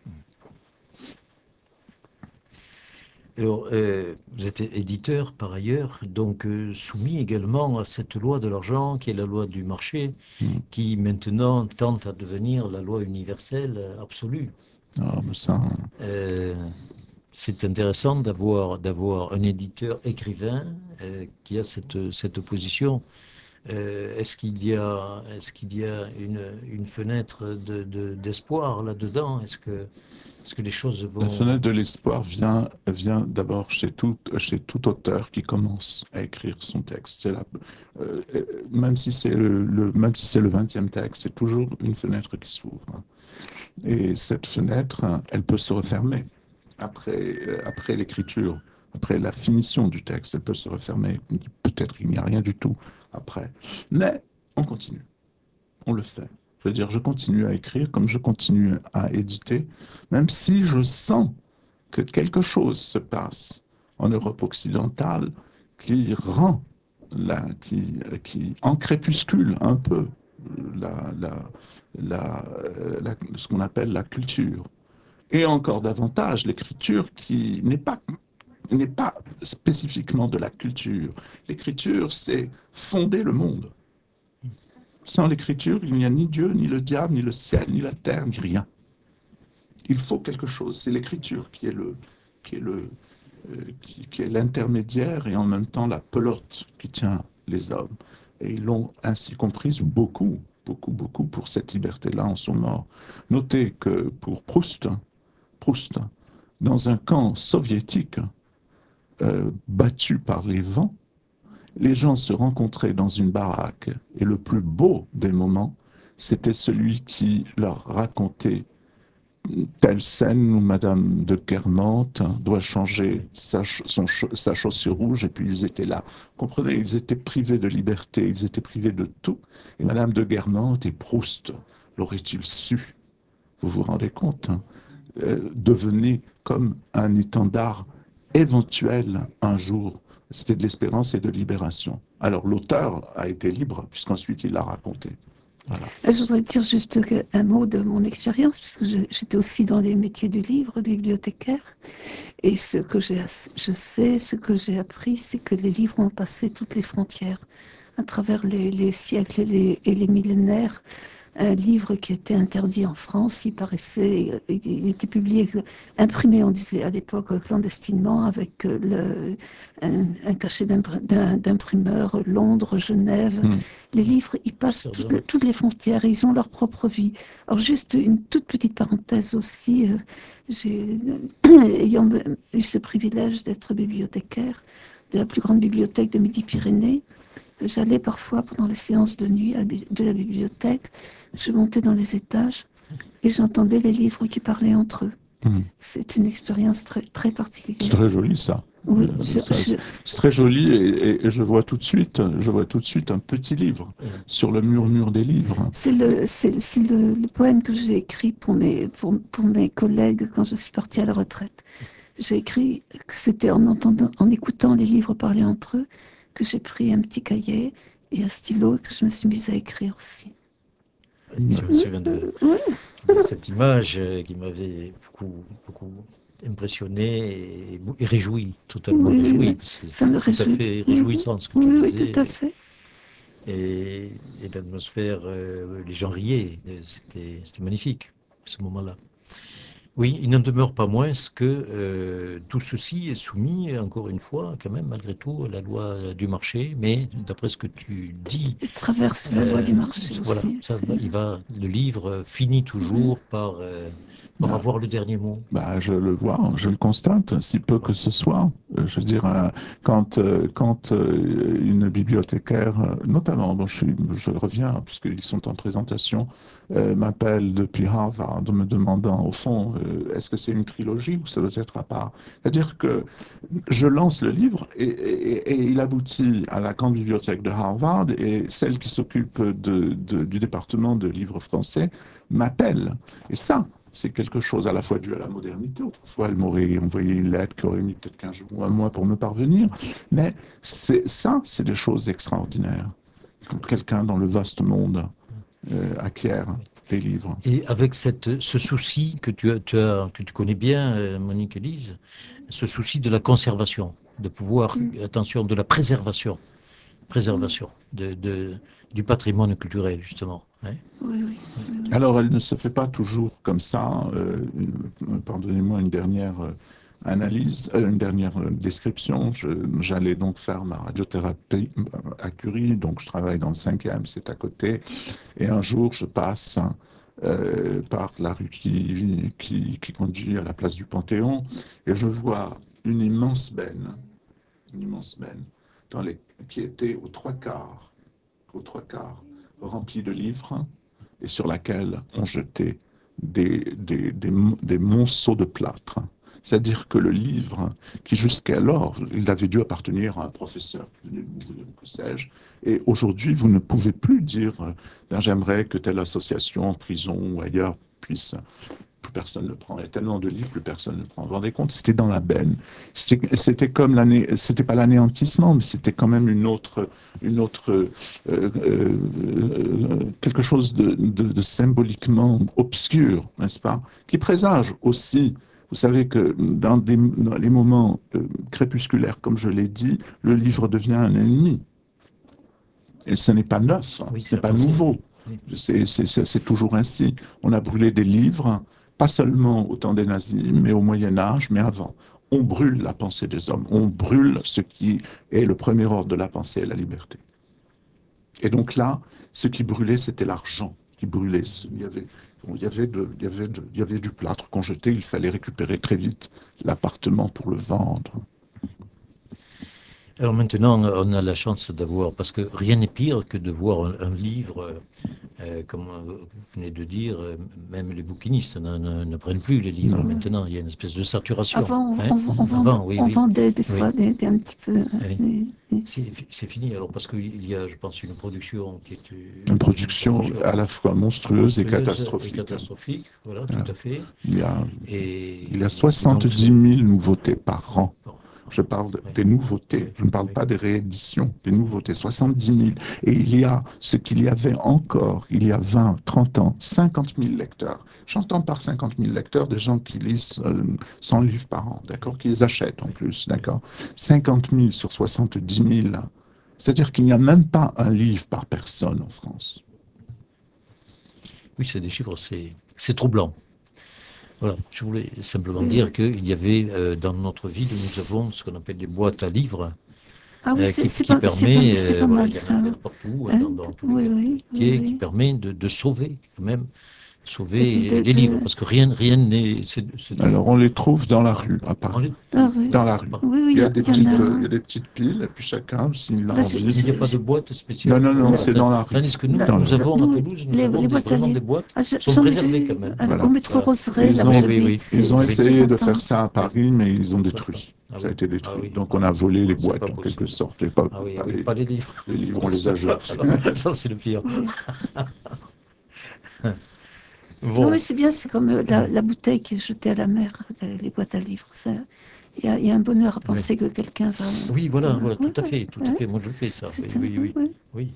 Speaker 1: Alors, vous êtes éditeur par ailleurs, donc soumis également à cette loi de l'argent qui est la loi du marché, qui maintenant tente à devenir la loi universelle absolue.
Speaker 2: Ah, mais ça,
Speaker 1: Euh, c'est intéressant d'avoir un éditeur écrivain qui a cette position. Est-ce qu'il y a une fenêtre d'espoir là-dedans? Est-ce que les choses
Speaker 2: la
Speaker 1: vont...
Speaker 2: fenêtre de l'espoir vient d'abord chez tout auteur qui commence à écrire son texte. Même si c'est même si c'est le 20e texte, c'est toujours une fenêtre qui s'ouvre. Et cette fenêtre, elle peut se refermer après l'écriture, après la finition du texte. Elle peut se refermer. Peut-être qu'il n'y a rien du tout après. Mais on continue. On le fait. Je veux dire, je continue à écrire comme je continue à éditer, même si je sens que quelque chose se passe en Europe occidentale qui rend, qui en crépuscule un peu la, la, ce qu'on appelle la culture. Et encore davantage l'écriture qui n'est pas spécifiquement de la culture. L'écriture, c'est fonder le monde. Sans l'écriture, il n'y a ni Dieu, ni le diable, ni le ciel, ni la terre, ni rien. Il faut quelque chose. C'est l'écriture qui est l'intermédiaire et en même temps la pelote qui tient les hommes. Et ils l'ont ainsi comprise beaucoup, beaucoup, beaucoup pour cette liberté-là en sont morts. Notez que pour Proust, dans un camp soviétique battu par les vents, les gens se rencontraient dans une baraque et le plus beau des moments, c'était celui qui leur racontait telle scène où Madame de Guermantes doit changer sa chaussure rouge et puis ils étaient là. Vous comprenez, ils étaient privés de liberté, ils étaient privés de tout. Et Madame de Guermantes et Proust l'auraient-ils su? Vous vous rendez compte, hein? Devenait comme un étendard éventuel un jour. C'était de l'espérance et de libération. Alors l'auteur a été libre puisqu'ensuite il l'a raconté. Voilà.
Speaker 3: Je voudrais dire juste un mot de mon expérience, puisque j'étais aussi dans les métiers du livre, bibliothécaire. Et ce que je sais, ce que j'ai appris, c'est que les livres ont passé toutes les frontières, à travers les siècles et les millénaires. Un livre qui était interdit en France, il était publié, imprimé, on disait à l'époque clandestinement, avec un cachet d'imprimeur, Londres, Genève. Les livres, ils passent toutes les frontières et ils ont leur propre vie. Alors juste une toute petite parenthèse aussi, ayant eu ce privilège d'être bibliothécaire de la plus grande bibliothèque de Midi-Pyrénées, j'allais parfois pendant les séances de nuit de la bibliothèque, je montais dans les étages et j'entendais les livres qui parlaient entre eux. C'est une expérience très, très particulière.
Speaker 2: C'est très joli ça.
Speaker 3: Oui,
Speaker 2: c'est très joli et je vois tout de suite un petit livre sur le murmure des livres.
Speaker 3: C'est le poème que j'ai écrit pour mes collègues quand je suis partie à la retraite. J'ai écrit que c'était en écoutant les livres parler entre eux que j'ai pris un petit cahier et un stylo et que je me suis mise à écrire aussi.
Speaker 1: Je me souviens de cette image qui m'avait beaucoup impressionné et réjoui, totalement réjoui.
Speaker 3: Ça me réjouit.
Speaker 1: Tout à fait réjouissant ce que tu disais.
Speaker 3: Oui, tout à fait.
Speaker 1: Et l'atmosphère, les gens riaient, c'était magnifique, ce moment-là. Oui, il n'en demeure pas moins que tout ceci est soumis, encore une fois, quand même, malgré tout, à la loi du marché, mais d'après ce que tu dis...
Speaker 3: Il traverse la loi du marché
Speaker 1: voilà,
Speaker 3: aussi.
Speaker 1: le livre finit toujours par avoir le dernier mot.
Speaker 2: Je le vois, je le constate, si peu que ce soit. Je veux dire, quand une bibliothécaire, notamment, je reviens, puisqu'ils sont en présentation m'appelle depuis Harvard me demandant, au fond, est-ce que c'est une trilogie ou ça doit être à part? C'est-à-dire que je lance le livre et il aboutit à la grande bibliothèque de Harvard et celle qui s'occupe du département de livres français m'appelle. Et ça, c'est quelque chose à la fois dû à la modernité. Autrefois, elle m'aurait envoyé une lettre qui aurait mis peut-être 15 jours ou un mois pour me parvenir. Mais ça, c'est des choses extraordinaires. Quand quelqu'un dans le vaste monde acquiert des livres.
Speaker 1: Et avec ce souci que que tu connais bien, Monique Élise, ce souci de la conservation, de pouvoir, attention, de la préservation du patrimoine culturel, justement. Hein.
Speaker 3: Oui, oui, oui.
Speaker 2: Alors, elle ne se fait pas toujours comme ça. Pardonnez-moi une dernière analyse, une dernière description. J'allais donc faire ma radiothérapie à Curie, donc je travaille dans le 5e, c'est à côté. Et un jour, je passe par la rue qui conduit à la place du Panthéon, et je vois une immense benne, qui était aux trois quarts remplie de livres, et sur laquelle on jetait des monceaux de plâtre. C'est-à-dire que le livre, qui jusqu'alors, il avait dû appartenir à un professeur, que sais-je, et aujourd'hui, vous ne pouvez plus dire, j'aimerais que telle association, en prison ou ailleurs, puisse. Plus personne ne prend. Il y a tellement de livres, plus personne ne prend. Vous vous rendez compte, c'était dans la benne. C'était comme c'était pas l'anéantissement, mais c'était quand même quelque chose de symboliquement obscur, n'est-ce pas, qui présage aussi. Vous savez que dans les moments crépusculaires, comme je l'ai dit, le livre devient un ennemi. Et ce n'est pas neuf,
Speaker 1: Oui,
Speaker 2: ce n'est pas nouveau.
Speaker 1: Oui.
Speaker 2: C'est toujours ainsi. On a brûlé des livres, pas seulement au temps des nazis, mais au Moyen Âge, mais avant. On brûle la pensée des hommes, on brûle ce qui est le premier ordre de la pensée et la liberté. Et donc là, ce qui brûlait, c'était l'argent qui brûlait. Il y avait du plâtre qu'on jetait, il fallait récupérer très vite l'appartement pour le vendre.
Speaker 1: Alors maintenant, on a la chance d'avoir, parce que rien n'est pire que de voir un livre, comme vous venez de dire, même les bouquinistes ne prennent plus les livres
Speaker 2: Non.
Speaker 1: maintenant, il y a une espèce de saturation.
Speaker 3: Avant,
Speaker 1: hein.
Speaker 3: on
Speaker 1: Oui.
Speaker 3: vendait des
Speaker 1: Oui.
Speaker 3: fois un petit peu.
Speaker 1: Oui. C'est fini, alors parce qu'il y a, je pense, une production qui est
Speaker 2: Une production à la fois monstrueuse et catastrophique.
Speaker 1: Voilà,
Speaker 2: Voilà.
Speaker 1: tout à fait.
Speaker 2: Il y a
Speaker 1: Et
Speaker 2: 70 000 nouveautés par an.
Speaker 1: bon,
Speaker 2: Je parle
Speaker 1: oui.
Speaker 2: des nouveautés, je ne parle pas des rééditions, des nouveautés, 70 000. Et il y a ce qu'il y avait encore, il y a 20, 30 ans, 50 000 lecteurs. J'entends par 50 000 lecteurs des gens qui lisent 100 livres par an, d'accord, qui les achètent en plus, d'accord. 50 000 sur 70 000, c'est-à-dire qu'il n'y a même pas un livre par personne en France.
Speaker 1: Oui, c'est des chiffres, c'est troublant. Voilà, je voulais simplement dire qu'il y avait dans notre ville, nous avons ce qu'on appelle des boîtes à livres,
Speaker 3: Ah oui,
Speaker 1: qui permet,
Speaker 3: c'est pas
Speaker 1: voilà,
Speaker 3: mal
Speaker 1: il y en
Speaker 3: ça.
Speaker 1: a partout,
Speaker 3: Hein?
Speaker 1: dans tous
Speaker 3: Oui,
Speaker 1: les
Speaker 3: oui,
Speaker 1: quartiers,
Speaker 3: oui,
Speaker 1: qui
Speaker 3: oui.
Speaker 1: permet de sauver, quand même,
Speaker 3: Et
Speaker 1: sauver
Speaker 3: puis
Speaker 1: les livres, parce que rien n'est...
Speaker 2: Alors on les trouve dans la rue, à Paris.
Speaker 3: Ah oui.
Speaker 2: Dans la rue.
Speaker 3: Oui, oui,
Speaker 2: Il y a
Speaker 3: il y en a.
Speaker 2: il y a des petites piles, et puis chacun, s'il a
Speaker 3: Là,
Speaker 2: envie.
Speaker 1: Mais il n'y a pas de boîte spéciale.
Speaker 2: Non, c'est dans la rue.
Speaker 1: Tandis que nous,
Speaker 3: Là,
Speaker 1: nous avons à
Speaker 3: nous,
Speaker 1: Toulouse, nous avons
Speaker 3: les boîtes à
Speaker 1: vraiment des
Speaker 3: livres.
Speaker 1: boîtes
Speaker 3: Ah,
Speaker 1: qui sont
Speaker 3: j'en ai
Speaker 1: préservées
Speaker 3: vu
Speaker 1: quand même.
Speaker 2: Voilà.
Speaker 3: au métro
Speaker 1: Voilà.
Speaker 3: Roseraie, là où
Speaker 1: Oui,
Speaker 3: j'habite.
Speaker 2: Ils ont
Speaker 3: C'est
Speaker 2: essayé de
Speaker 3: longtemps.
Speaker 2: faire ça à Paris, mais ils ont détruit.
Speaker 1: Ah
Speaker 2: Ça a
Speaker 1: oui.
Speaker 2: été détruit.
Speaker 1: Ah oui.
Speaker 2: Donc on a volé les
Speaker 1: C'est
Speaker 2: boîtes
Speaker 1: pas
Speaker 2: en quelque
Speaker 1: possible.
Speaker 2: sorte. Et
Speaker 1: Ah oui, pas les livres.
Speaker 2: les livres, on les a jetés.
Speaker 1: Alors, ça, c'est le pire.
Speaker 3: Oui. Non,
Speaker 1: Bon,
Speaker 3: mais c'est bien, c'est comme la bouteille qui est jetée à la mer, les boîtes à livres. Il y a un bonheur à penser que quelqu'un va.
Speaker 1: oui, voilà, tout à
Speaker 3: Ouais,
Speaker 1: fait, tout à fait. Moi, je fais ça.
Speaker 3: c'est
Speaker 1: Oui.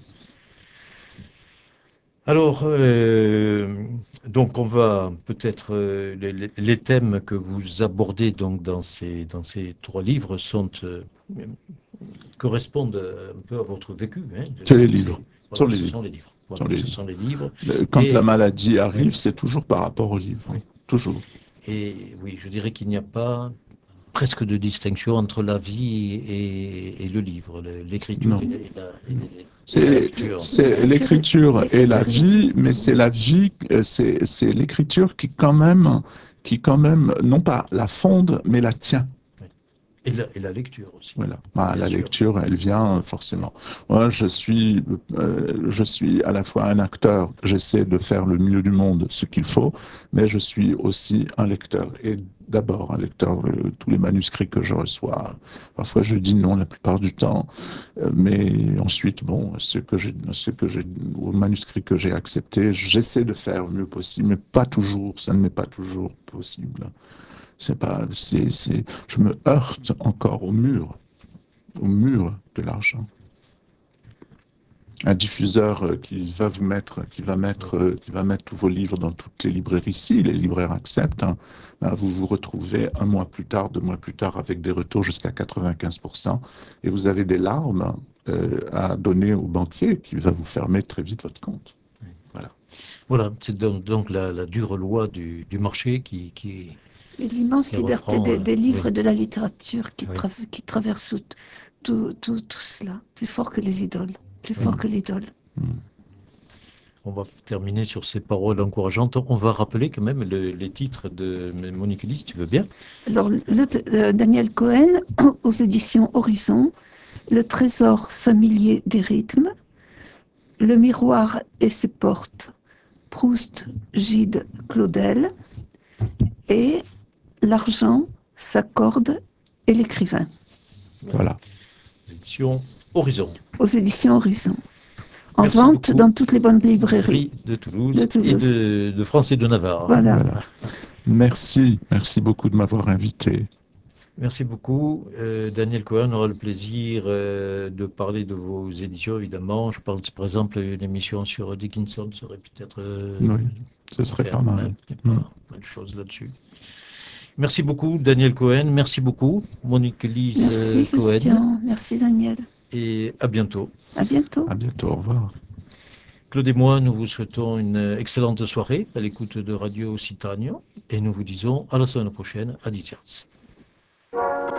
Speaker 1: Alors, donc, on va peut-être les thèmes que vous abordez donc dans ces trois livres correspondent un peu à votre vécu. Hein,
Speaker 2: C'est les livres.
Speaker 1: Voilà,
Speaker 2: Ce
Speaker 1: ce
Speaker 2: sont
Speaker 1: sont
Speaker 2: les
Speaker 1: les livres.
Speaker 2: Sont
Speaker 1: Voilà,
Speaker 2: les
Speaker 1: ce
Speaker 2: livres.
Speaker 1: sont les livres.
Speaker 2: Quand la
Speaker 1: Et,
Speaker 2: maladie arrive,
Speaker 1: oui.
Speaker 2: c'est toujours par rapport aux livres.
Speaker 1: Oui.
Speaker 2: Toujours.
Speaker 1: Et oui, je dirais qu'il n'y a pas presque de distinction entre la vie et le livre, l'écriture
Speaker 2: Non.
Speaker 1: et la lecture.
Speaker 2: C'est l'écriture et la vie, mais c'est la vie, c'est l'écriture qui quand même, non pas la fonde, mais la tient.
Speaker 1: Et la lecture aussi.
Speaker 2: Voilà. Bah,
Speaker 1: Bien
Speaker 2: la
Speaker 1: sûr.
Speaker 2: lecture, elle vient forcément. Moi, je suis à la fois un acteur. J'essaie de faire le mieux du monde, ce qu'il faut, mais je suis aussi un lecteur. Et d'abord, un lecteur, tous les manuscrits que je reçois. Parfois, je dis non la plupart du temps. Mais ensuite, bon, aux manuscrits que j'ai acceptés, j'essaie de faire le mieux possible, mais pas toujours. Ça ne m'est pas toujours possible. C'est pas, je me heurte encore au mur de l'argent. Un diffuseur qui va mettre tous vos livres dans toutes les librairies, si les libraires acceptent, hein, ben vous vous retrouvez un mois plus tard, 2 mois plus tard, avec des retours jusqu'à 95%, et vous avez des larmes à donner au banquier qui va vous fermer très vite votre compte. Voilà.
Speaker 1: Voilà, c'est donc la dure loi du marché
Speaker 3: Et l'immense
Speaker 1: qui
Speaker 3: liberté
Speaker 1: reprend.
Speaker 3: des livres
Speaker 1: Oui,
Speaker 3: et de la littérature
Speaker 1: oui,
Speaker 3: qui traverse tout cela, plus fort que les idoles, plus
Speaker 1: oui.
Speaker 3: fort que l'idole.
Speaker 2: Mm.
Speaker 1: On va terminer sur ces paroles encourageantes. On va rappeler quand même les titres de Monique Lee, si tu veux bien.
Speaker 3: Alors, Daniel Cohen, aux éditions Horizon, Le trésor familier des rythmes, Le miroir et ses portes, Proust, Gide, Claudel, et L'argent, sa corde et l'écrivain,
Speaker 2: Voilà.
Speaker 1: Édition Horizon.
Speaker 3: aux éditions Horizon. En
Speaker 1: Merci
Speaker 3: vente
Speaker 1: beaucoup.
Speaker 3: dans toutes les bonnes librairies
Speaker 1: De
Speaker 3: de
Speaker 1: Toulouse et
Speaker 3: Toulouse.
Speaker 1: de France et de Navarre.
Speaker 3: Voilà.
Speaker 2: Voilà. Merci beaucoup de m'avoir invité.
Speaker 1: Merci beaucoup. Daniel Cohen aura le plaisir de parler de vos éditions, évidemment. Je pense, par exemple, une émission sur Dickinson serait peut-être
Speaker 2: Oui, ce
Speaker 1: à
Speaker 2: serait
Speaker 1: faire.
Speaker 2: pas
Speaker 1: Hein.
Speaker 2: mal.
Speaker 1: Il y a pas mal de choses là-dessus. Merci beaucoup, Daniel Cohen. Merci beaucoup, Monique-Lise
Speaker 3: Merci
Speaker 1: Cohen.
Speaker 3: Christian, merci Daniel.
Speaker 1: Et à bientôt.
Speaker 3: À bientôt.
Speaker 2: À bientôt, au revoir.
Speaker 1: Claude et moi, nous vous souhaitons une excellente soirée à l'écoute de Radio Occitanie et nous vous disons à la semaine prochaine à 10h.